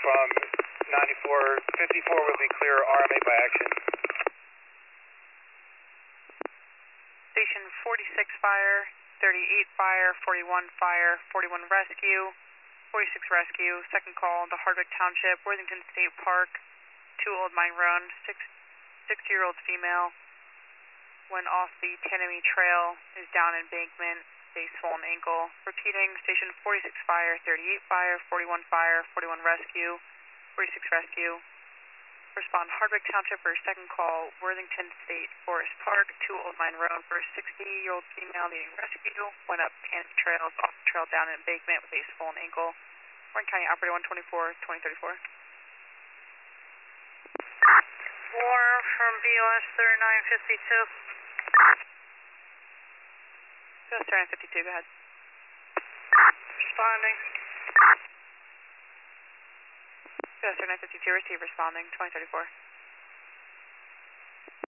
from 9454 will be clear RMA by action. Station 46 fire, 38 fire, 41 fire, 41 rescue, 46 rescue, second call to Hardwick Township, Worthington State Park, 2 Old Mine Road, 60-year-old female, went off the Tanami Trail, is down embankment, a swollen ankle. Repeating, station 46 fire, 38 fire, 41 fire, 41 rescue, 46 rescue. Respond Hardwick Township for second call, Worthington State Forest Park, 2 Old Mine Road for a 60-year-old female needing rescue, went up Tanami Trail, off the trail down embankment with a swollen ankle. Warren County Operator 124, 2034. War from BOS 3952. BOS 3952, go ahead. Responding. BOS 3952, receive responding, 2034.